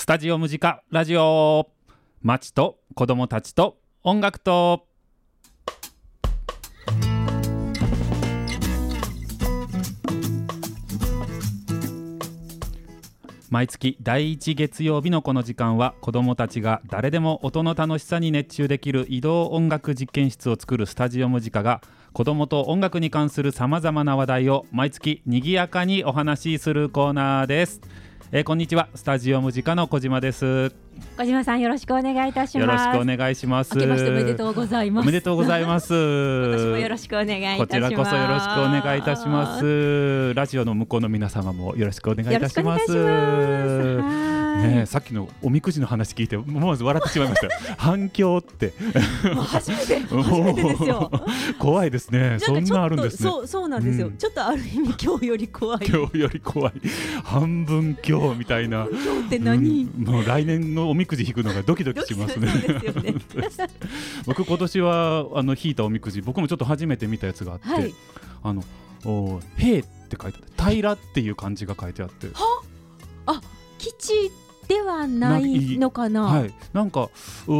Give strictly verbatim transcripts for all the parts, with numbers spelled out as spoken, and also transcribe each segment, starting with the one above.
タジオムジカラジオ、街と子供たちと音楽と。毎月だいいち月曜日のこの時間は、子どもたちが誰でも音の楽しさに熱中できる移動音楽実験室を作るスタジオムジカが、子どもと音楽に関するさまざまな話題を毎月にぎやかにお話しするコーナーです。えー、こんにちは、スタジオムジカの小島です。 小島さん、よろしくお願いいたします。 よろしくお願いします。 明けましておめでとうございます。 おめでとうございます。 今年もよろしくお願いいたします。 こちらこそよろしくお願いいたします。ラジオの向こうの皆様もよろしくお願いいたします。ねえ、さっきのおみくじの話聞いて思わず笑ってしまいました反響ってもう初めて初めてですよ怖いですね。そんなあるんですね。 そうそうなんですよ、うん、ちょっとある意味今日より怖い今日より怖い半分今日みたいな。 今日って何、 うん、もう来年のおみくじ引くのがドキドキしますね。 そうですよね僕今年はあの引いたおみくじ、僕もちょっと初めて見たやつがあって、はい、あのお平って書いてあって、平っていう漢字が書いてあって、 はあ、吉ではないのかな。 はい、なんか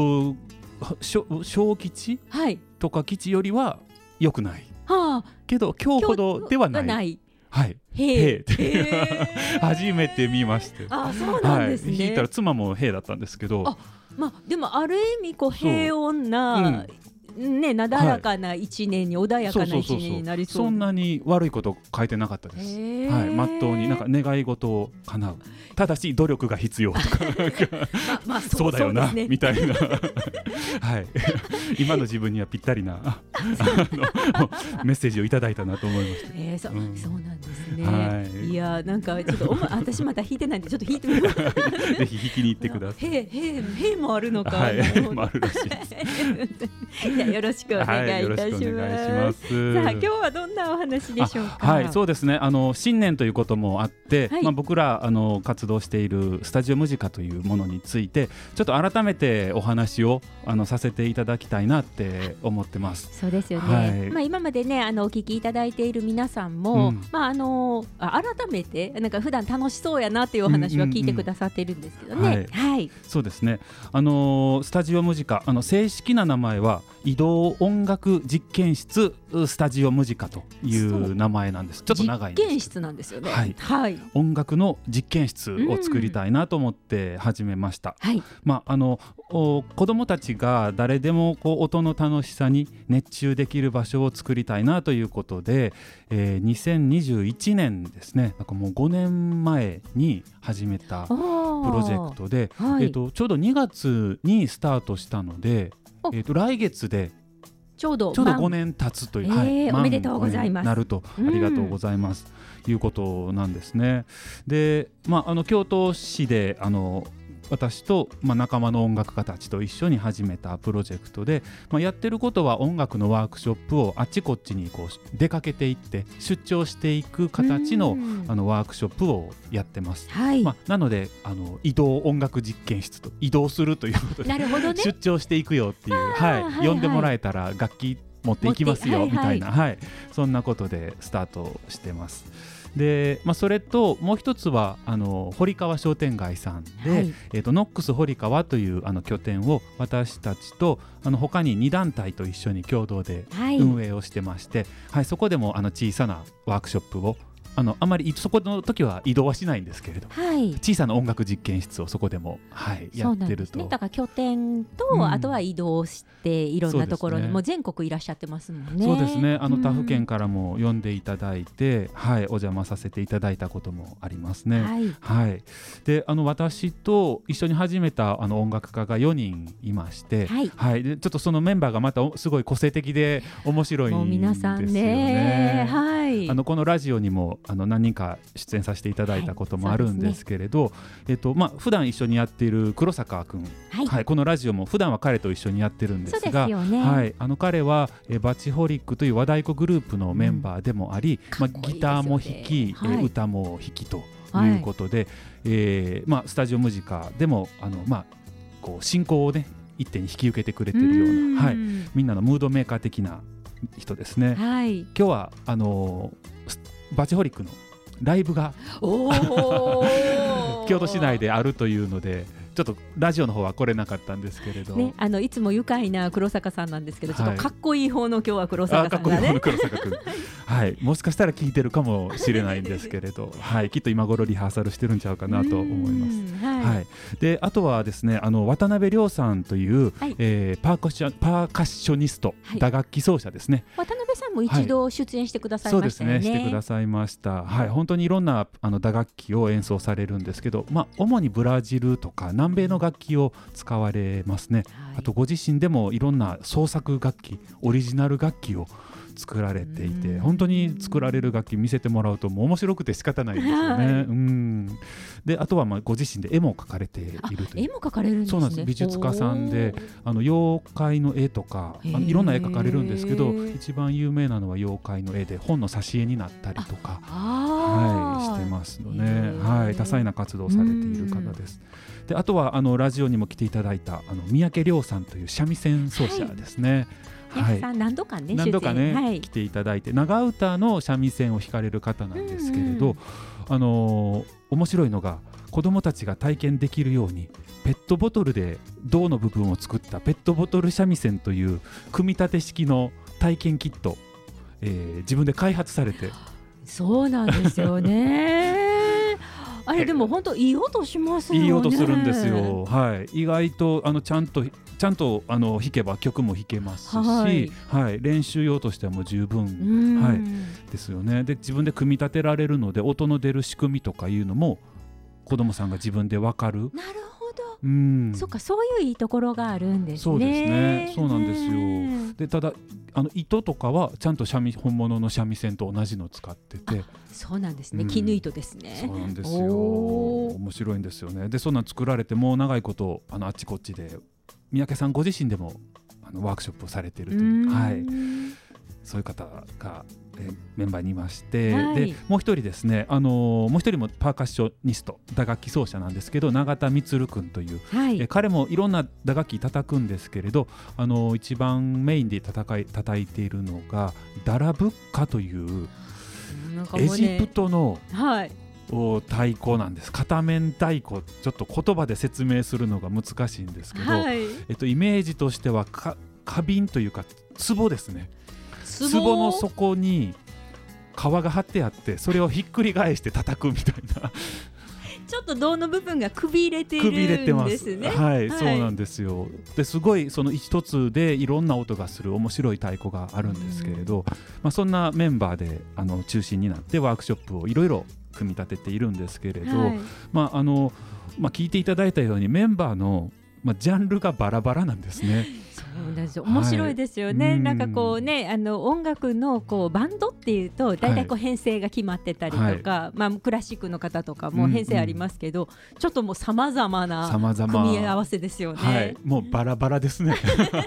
小吉、はい、とか吉よりは良くない、はあ、けど今日ほどではない、ないはい、へー初めて見まして。 あ、そうなんですね、 はい、引いたら妻もへーだったんですけど、 あ、まあ、でもある意味こう平穏な、ね、なだらかな一年に、はい、穏やかな一年になりそう。 そんなに悪いこと書いてなかったです。はい、まっとうになんか願い事を叶う、ただし努力が必要とかま、まあ、そう、そうだよな、ね、みたいなはい、今の自分にはぴったりなあのメッセージをいただいたなと思いました。 えー、そ, うん、そうなんですね。はい、いや、なんかちょっとお、ま、私また弾いてないんでちょっと弾いてみようぜひ弾きに行ってください。 へーへーもあるのか、 はい、へーもあるらしいですいや、よろしくお願いいたします。はい、さあ今日はどんなお話でしょうか。 はい、そうですね、あの新年ということもあって、はい、まあ、僕らあの活動しているスタジオムジカというものについてちょっと改めてお話をあのさせていただきたいなって思ってます。 そうですよね、はい、まあ、今までね、あのお聞きいただいている皆さんも、うん、まあ、あの改めてなんか普段楽しそうやなっていうお話は聞いてくださっているんですけどね、うんうんうん、はい、はい、 そうですね、あのスタジオムジカ、あの正式な名前は移動音楽実験室スタジオムジカという名前なんです。ちょっと長いんです。 実験室なんですよね。 はい、はい、音楽の実験室を作りたいなと思って始めました。はい、まあ、あの子どもたちが誰でもこう音の楽しさに熱中できる場所を作りたいなということで、えー、にせんにじゅういちねんですね、なんかもうごねんまえに始めたプロジェクトで、はい、えーと、ちょうどにがつにスタートしたので、えーと、来月でちょうどちょうどごねん経つという、 えーはい、おめでとうございます。 なると、ありがとうございます、うん、いうことなんですね。で、まあ、あの京都市であの私と、まあ、仲間の音楽家たちと一緒に始めたプロジェクトで、まあ、やってることは音楽のワークショップをあっちこっちにこう出かけていって出張していく形 の, あのワークショップをやってます、はい、まあ、なのであの移動音楽実験室と移動するということで、 なるほどね、 出張していくよっていう、はいはい、呼んでもらえたら楽器持っていきますよみたいな、はいはい、そんなことでスタートしてます。で、まあ、それともう一つはあの堀川商店街さんで、はい、えー、とノックス堀川というあの拠点を私たちとあの他にに団体と一緒に共同で運営をしてまして、はいはい、そこでもあの小さなワークショップをあのあまりそこの時は移動はしないんですけれど、はい、小さな音楽実験室をそこでも、はい、やってると。 そうなんですね、だから拠点と、うん、あとは移動していろんなところに、ね、もう全国いらっしゃってますもんね。 そうですね、あの他府県からも呼んでいただいて、うん、はい、お邪魔させていただいたこともありますね。はいはい、であの私と一緒に始めたあの音楽家がよにんいまして、はいはい、でちょっとそのメンバーがまたすごい個性的で面白いんですよね。もう皆さんね、はい、あのこのラジオにもあの何人か出演させていただいたこともあるんですけれど、はい、えっとまあ、普段一緒にやっている黒坂くん、はいはい、このラジオも普段は彼と一緒にやってるんですが、そうですよね、はい、あの彼はえバチホリックという和太鼓グループのメンバーでもあり、うん、まあ、ギターも弾き、はい、え歌も弾きということで、はい、えーまあ、スタジオムジカでもあの、まあ、こう進行を、ね、一手に引き受けてくれてるような、はい、みんなのムードメーカー的な人ですね。はい、今日はあのバチホリックのライブが京都市内であるというのでちょっとラジオの方は来れなかったんですけれど、 ね、あのいつも愉快な黒坂さんなんですけど、ちょっとかっこいい方の今日は黒坂さんがね、 かっこいい方の黒坂君はい、もしかしたら聞いてるかもしれないんですけれど、はい、きっと今頃リハーサルしてるんちゃうかなと思います。はいはい、であとはですね、あの渡辺亮さんという、はい、えー、パーカッション、パーカッショニスト、はい、打楽器奏者ですね。 渡辺さんも一度出演してくださいましたよね。 はい、そうですね、してくださいました。はい、本当にいろんなあの打楽器を演奏されるんですけど、まあ、主にブラジルとか南米の楽器を使われますね。はい、あとご自身でもいろんな創作楽器、オリジナル楽器を作られていて、本当に作られる楽器見せてもらうともう面白くて仕方ないですよね。はい、うん、であとはまあご自身で絵も描かれているという。 絵も描かれるんですね。 そうなんです。美術家さんで、あの妖怪の絵とかあのいろんな絵描かれるんですけど、一番有名なのは妖怪の絵で本の挿絵になったりとか、はい、してますので、はい、多彩な活動をされている方です。であとはあのラジオにも来ていただいたあの三宅亮さんという三味線奏者ですね。 はい、何度かね、 何度かね、 はい、 来ていただいて長唄の三味線を弾かれる方なんですけれど、うんうん、あのー、面白いのが子どもたちが体験できるようにペットボトルで胴の部分を作ったペットボトル三味線という組み立て式の体験キット、えー、自分で開発されて。 そうなんですよねあれでも本当いい音しますよね。 いい音するんですよ。はい、意外とあのちゃんとちゃんとあの弾けば曲も弾けますし、はいはい、練習用としてはもう十分、はい、ですよね。で自分で組み立てられるので音の出る仕組みとかいうのも子どもさんが自分で分かる。 なるほど、 うん、 そっか、そういういいところがあるんですね。 そうですね、そうなんですよ。でただあの糸とかはちゃんと三味本物の三味線と同じのを使ってて。 そうなんですね、うん、絹糸ですね。 そうなんですよ。面白いんですよね。でそんな作られてもう長いことあのあっちこっちで三宅さんご自身でもあのワークショップをされているという、はい、そういう方がえメンバーにいまして、はい、でもう一人ですね、あのー、もう一人もパーカッショニスト打楽器奏者なんですけど永田充君という、はい、え彼もいろんな打楽器叩くんですけれど、あのー、一番メインで叩い、叩いているのがダラブッカというエジプトの、はい、太鼓なんです。片面太鼓、ちょっと言葉で説明するのが難しいんですけど、はい、えっと、イメージとしてはか花瓶というか壺ですね。壺の底に皮が張ってあってそれをひっくり返して叩くみたいなちょっと胴の部分がくびれているんですね。 はい、はい、そうなんですよ。ですごいその一つでいろんな音がする面白い太鼓があるんですけれど、まあ、そんなメンバーであの中心になってワークショップをいろいろ組み立てているんですけれど、はい、まああのまあ、聞いていただいたようにメンバーの、まあ、ジャンルがバラバラなんですね。 そうです。面白いですよね。はい、なんかこうね、あの音楽のこうバンドっていうと大体こう編成が決まってたりとか、はい、まあ、クラシックの方とかも編成ありますけど、うんうん、ちょっともうさまざまな組み合わせですよね。 はい、もうバラバラですね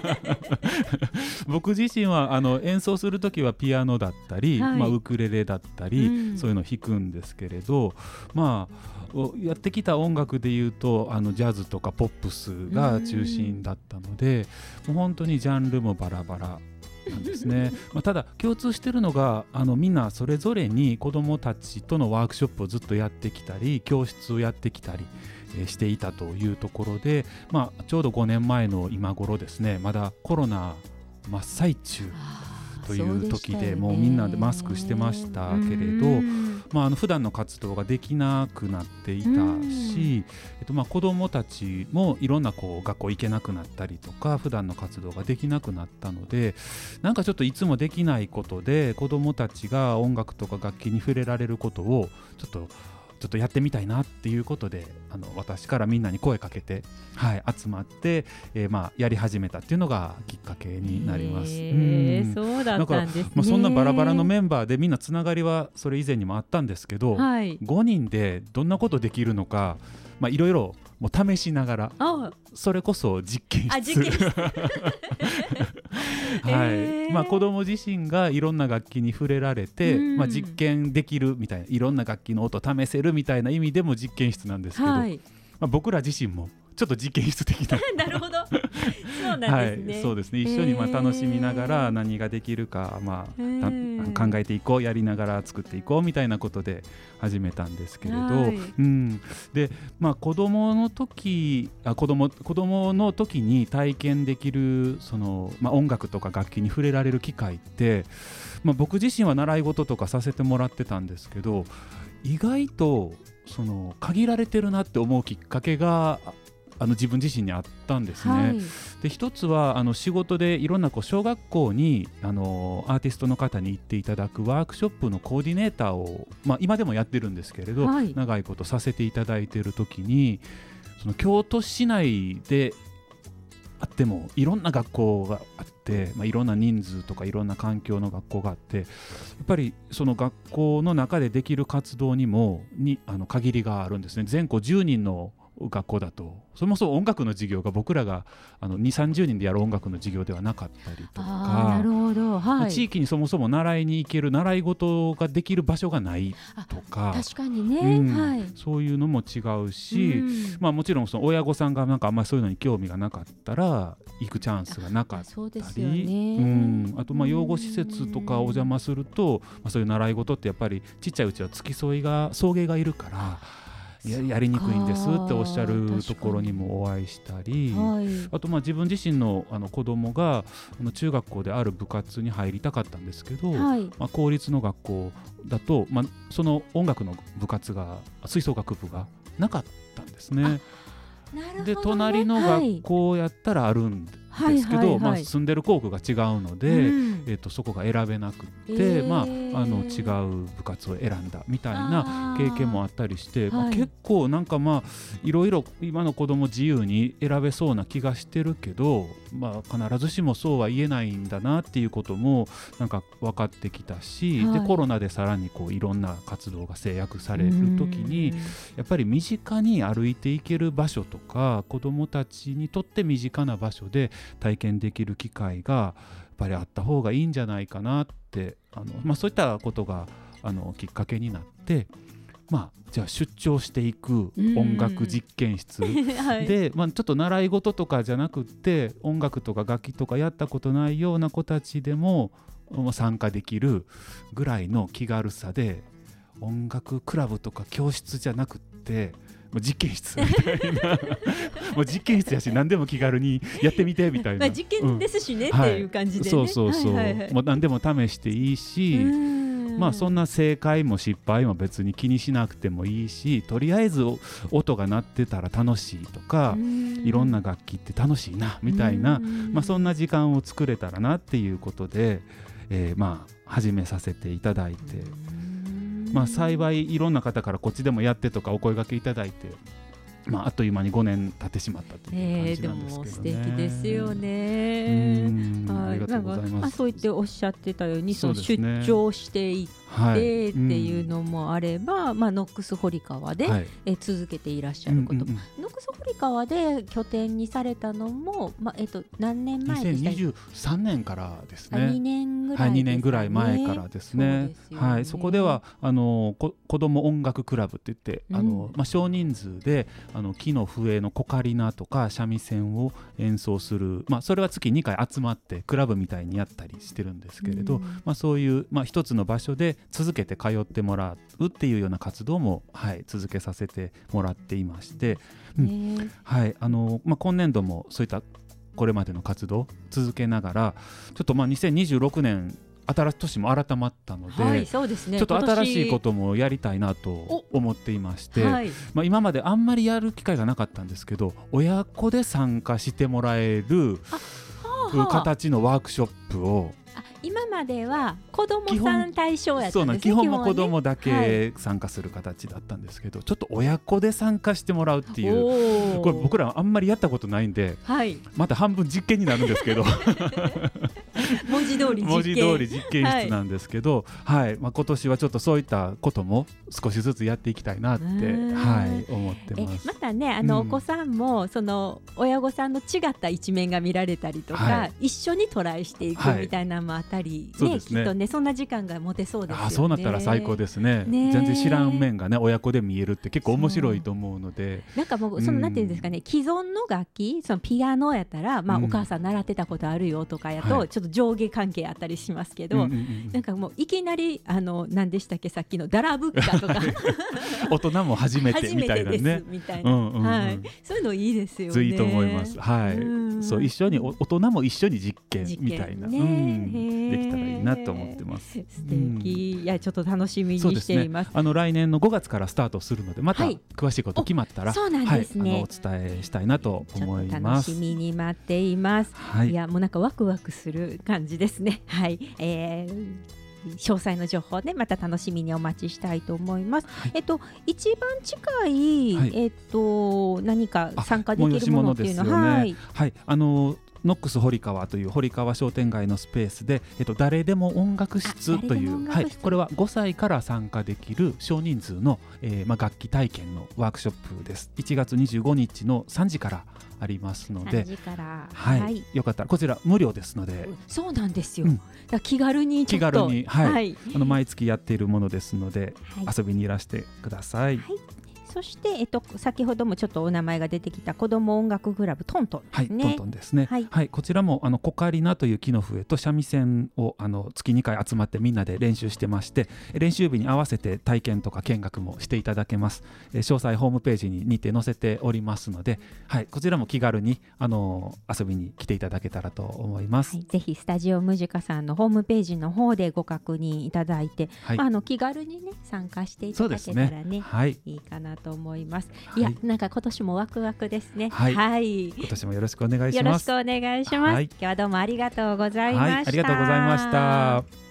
僕自身はあの演奏するときはピアノだったり、はい、まあ、ウクレレだったり、うん、そういうのを弾くんですけれど、まあやってきた音楽でいうとあのジャズとかポップスが中心だったので、もう本当にジャンルもバラバラなんですねまあただ共通してるのがあのみんなそれぞれに子どもたちとのワークショップをずっとやってきたり教室をやってきたり、えー、していたというところで、まあ、ちょうどごねんまえの今頃ですね、まだコロナ真っ最中という時でもうみんなでマスクしてましたけれど、まあ、あの普段の活動ができなくなっていたし、えっと、まあ子どもたちもいろんなこう学校行けなくなったりとか普段の活動ができなくなったので、なんかちょっといつもできないことで子どもたちが音楽とか楽器に触れられることをちょっとちょっとやってみたいなっていうことで、あの私からみんなに声かけて、はい、集まって、えーまあ、やり始めたっていうのがきっかけになります。 へー、うん、そうだったんですね。 だから、まあ、そんなバラバラのメンバーでみんなつながりはそれ以前にもあったんですけど、はい、ごにんでどんなことできるのか、まあ、いろいろもう試しながら、それこそ実験室、あ、実験室はい、まあ、子ども自身がいろんな楽器に触れられて、まあ、実験できるみたいな、いろんな楽器の音試せるみたいな意味でも実験室なんですけど、はい、まあ、僕ら自身もちょっと実験室的ななるほどそうなんですね、 はい、そうですね、一緒にまあ楽しみながら何ができるか、まあ、あのの考えていこう、やりながら作っていこうみたいなことで始めたんですけれど、 はい、 うん、で、まあ、子供の時あ子供子供の時に体験できるその、まあ、音楽とか楽器に触れられる機会って、まあ、僕自身は習い事とかさせてもらってたんですけど、意外とその限られてるなって思うきっかけがあの自分自身にあったんですね、はい、で一つはあの仕事でいろんなこう小学校にあのアーティストの方に行っていただくワークショップのコーディネーターを、まあ、今でもやってるんですけれど、はい、長いことさせていただいている時に、その京都市内であってもいろんな学校があって、まあ、いろんな人数とかいろんな環境の学校があって、やっぱりその学校の中でできる活動にもにあの限りがあるんですね。全校じゅうにんの学校だとそもそも音楽の授業が僕らがあのにじゅう、さんじゅうにんでやる音楽の授業ではなかったりとか、 なるほど、はい、 地域にそもそも習いに行ける習い事ができる場所がないとか、 確かにね、 うん、 はい、 そういうのも違うし、うん、まあ、もちろんその親御さんがなんかあんまりそういうのに興味がなかったら行くチャンスがなかったり、うん、あとまあ養護施設とかお邪魔すると、まあ、そういう習い事ってやっぱりちっちゃいうちは付き添いが送迎がいるからや, やりにくいんですっておっしゃるところにもお会いしたり、はい、あとまあ自分自身 の, あの子供があの中学校である部活に入りたかったんですけど、はい、まあ、公立の学校だと、まあ、その音楽の部活が吹奏楽部がなかったんですね。 ね、 で隣の学校やったらあるんですけど、はいはいはい、まあ、住んでる校区が違うので、うん、えー、とそこが選べなくて、えーまあ、あの違う部活を選んだみたいな経験もあったりして、まあ、結構なんかまあいろいろ今の子供自由に選べそうな気がしてるけど、まあ、必ずしもそうは言えないんだなっていうこともなんか分かってきたし、はい、でコロナでさらにこういろんな活動が制約される時にやっぱり身近に歩いていける場所とか子どもたちにとって身近な場所で体験できる機会がやっぱりあった方がいいんじゃないかなって、あの、まあ、そういったことがあのきっかけになって、まあ、じゃあ出張していく音楽実験室、はい、で、まあ、ちょっと習い事とかじゃなくって音楽とか楽器とかやったことないような子たちでも参加できるぐらいの気軽さで、音楽クラブとか教室じゃなくってもう実験室みたいなもう実験室やし何でも気軽にやってみてみたいな、まあ、 実験ですしね、うん、っていう感じでね、 はい、そうそうそう、はいはいはい、もう何でも試していいし、まあ、そんな正解も失敗も別に気にしなくてもいいし、とりあえず音が鳴ってたら楽しいとか、いろんな楽器って楽しいなみたいな、まあ、そんな時間を作れたらなっていうことで、えー、まあ始めさせていただいて、まあ、幸いいろんな方からこっちでもやってとかお声掛けいただいて、まあ、あっという間にごねん経ってしまったという感じなんですけどね、えー、でも素敵ですよね。うん、ありがとうございます。まあ、 そう言っておっしゃってたようにその出張していってっていうのもあれば、はい、うん、まあ、ノックス堀川で、はい、え続けていらっしゃること、うんうんうん、ノックス堀川で拠点にされたのも、まあ、えっと、何年前でしたっけ？にせんにじゅうさんねんからですね。にねんぐらいですね。はい、にねんぐらい前からですね。そうですよね。はい、そこではあのこ子ども音楽クラブって言って、うん、あのまあ、少人数であの木の笛のコカリナとか三味線を演奏する、まあ、それは月にかい集まってクラブみたいにやったりしてるんですけれど、うん、まあ、そういう、まあ、一つの場所で続けて通ってもらうっていうような活動も、はい、続けさせてもらっていまして、うん、はい、あのまあ、今年度もそういったこれまでの活動を続けながらちょっとまあにせんにじゅうろくねん新しい年も改まったので、はい、そうですね、ちょっと新しいこともやりたいなと思っていまして、はい、まあ、今まであんまりやる機会がなかったんですけど親子で参加してもらえる形のワークショップを、 あ、今までは子どもさん対象やったんですね。そうなん、 基本も子どもだけ参加する形だったんですけど、はい、ちょっと親子で参加してもらうっていう、これ僕らあんまりやったことないんで、はい、また半分実験になるんですけど文字通り実験文字通り実験室なんですけど、はいはい、まあ、今年はちょっとそういったことも少しずつやっていきたいなって、はい、思ってます。 えまたね、あの、うん、お子さんもその親御さんの違った一面が見られたりとか、はい、一緒にトライしていくみたいなのもあったり、はい、ね、きっとねそんな時間が持てそうですよね。 あ、そうなったら最高ですね。ね、全然知らん面がね親子で見えるって結構面白いと思うので、 なんかもうその、うん、なんていうんですかね、既存の楽器、そのピアノやったら、まあ、うん、お母さん習ってたことあるよとかやと、はい、ちょっと上下関係あったりしますけど、うんうんうん、なんかもういきなりあの何でしたっけさっきのダラブッカとか大人も初めてみたいなねみたいな、うんうんうん、はい、そういうのいいですよね。 いいと思います。はい、うん、そう一緒に大人も一緒に実験みたいな、ね、うん、できたらいいなと思ってます。素敵、うん、いやちょっと楽しみにしています。 ね、あの来年のごがつからスタートするのでまた詳しいこと決まったら、 はい、そうなんですね、 はい、あのお伝えしたいなと思います。 楽しみに待っています。はい、いやもうなんかワクワクする感じですね。はい、えー詳細の情報で、ね、また楽しみにお待ちしたいと思います。はい、えっと一番近い、はい、えっと何か参加できるものっていうのは、 はい、はい、あのノックス堀川という堀川商店街のスペースで、えっと、誰でも音楽室という、はい、これはごさいから参加できる少人数の、えーまあ、楽器体験のワークショップです。いちがつにじゅうごにちのさんじからありますので、 さんじから、 はいはい、よかったらこちら無料ですので。 そうなんですよ、うん、だ気軽にちょっと気軽に、はいはい、あの毎月やっているものですので、はい、遊びにいらしてください。はい、 そして、えっと、先ほどもちょっとお名前が出てきた子ども音楽クラブトントンですね。 はい、トントンですね。はい、はい、こちらもあのコカリナという木の笛と三味線をあの月にかい集まってみんなで練習してまして、練習日に合わせて体験とか見学もしていただけます。え詳細ホームページに日程載せておりますので、はい、こちらも気軽にあの遊びに来ていただけたらと思います。はい、 ぜひスタジオムジカさんのホームページの方でご確認いただいて、はい、まあ、あの気軽にね参加していただけたら ね, ね、はい、いいかなと思います。いや、はい、なんか今年もワクワクですね。はい、はい、 今年もよろしくお願いします。 よろしくお願いします。はい、今日はどうもありがとうございました。 はい、ありがとうございました。